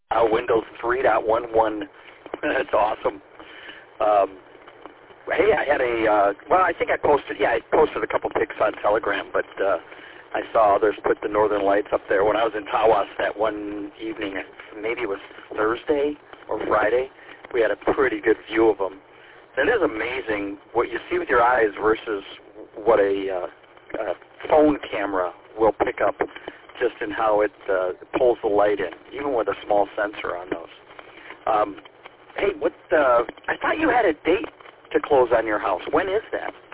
Windows 3.11. That's awesome. Hey, I had I think I posted a couple pics on Telegram, but I saw others put the Northern Lights up there. When I was in Tawas that one evening, maybe it was Thursday or Friday, we had a pretty good view of them. It is amazing what you see with your eyes versus what a phone camera will pick up, just in how it pulls the light in, even with a small sensor on those. Hey, I thought you had a date to close on your house. When is that?